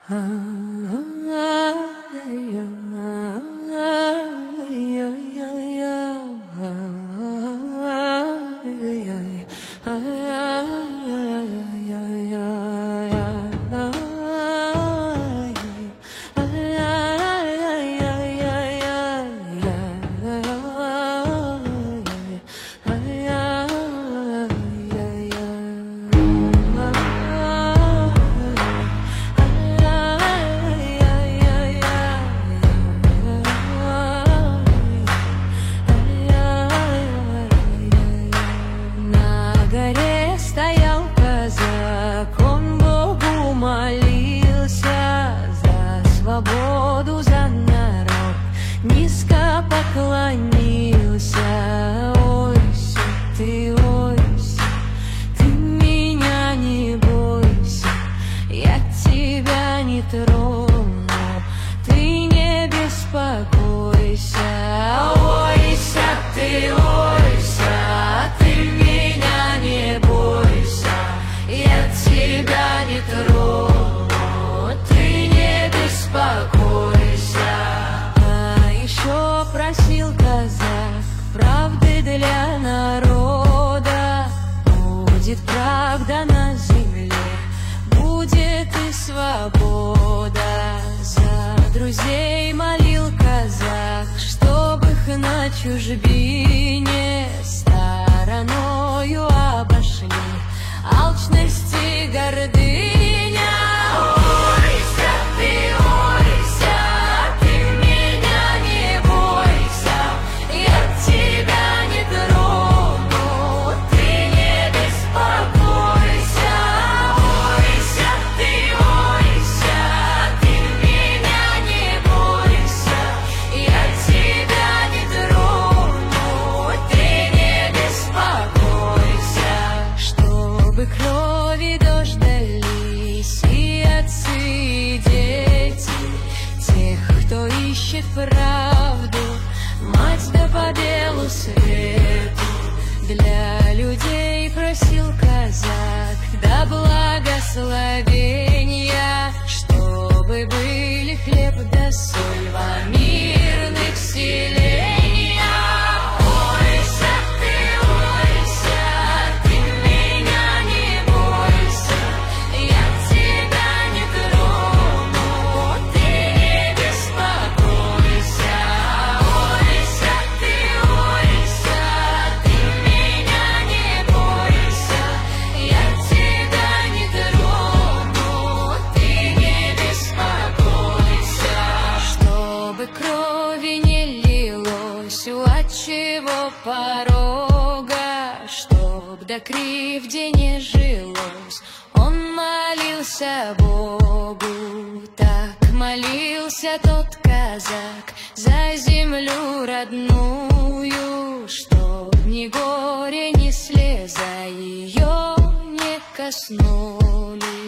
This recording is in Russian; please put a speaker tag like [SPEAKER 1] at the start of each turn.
[SPEAKER 1] Низко поклонился. Ойся, ты меня не бойся, я тебя не трону, ты не беспокойся. Ойся, ты меня не бойся, я тебя не трону, ты не беспокойся. Еще просил казак правды для народа. Будет правда на земле, будет и свобода. За друзей молил казак, чтоб их на чужбине стороною обошли алчность и гордыня. Крови дождались и отцы, и дети тех, кто ищет правду, мать да по белу свету. Для людей просил казак да благословения, чтобы были хлеб да соль во мирных селениях. Крови не лилось у отчего порога, чтоб до кривде не жилось, он молился Богу. Так молился тот казак за землю родную, чтоб ни горе, ни слеза ее не коснулись.